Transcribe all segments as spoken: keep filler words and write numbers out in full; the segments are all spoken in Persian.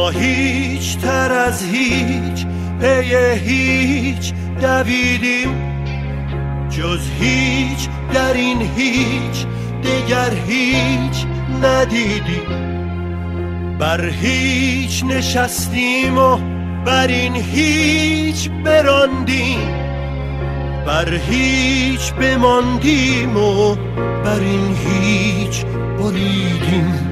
ما هیچ تر از هیچ پی هیچ دویدیم، جز هیچ در این هیچ دگر هیچ ندیدیم. بر هیچ نشستیم و بر این هیچ براندیم، بر هیچ بماندیم و بر این هیچ بریدیم.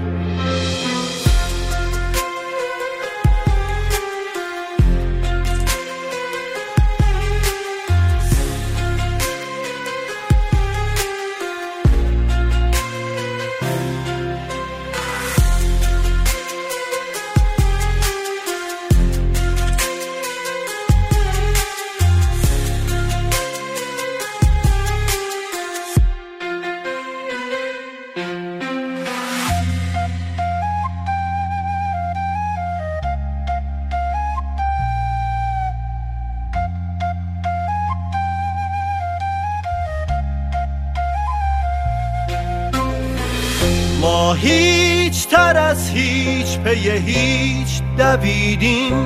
ما هیچ تر از هیچ پی هیچ دویدیم،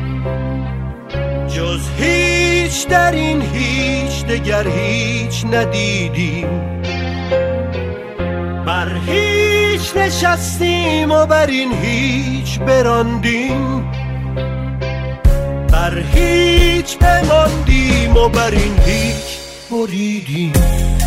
جز هیچ در این هیچ دگر هیچ ندیدیم. بر هیچ نشستیم و بر این هیچ براندیم، بر هیچ بماندیم و بر این هیچ بریدیم.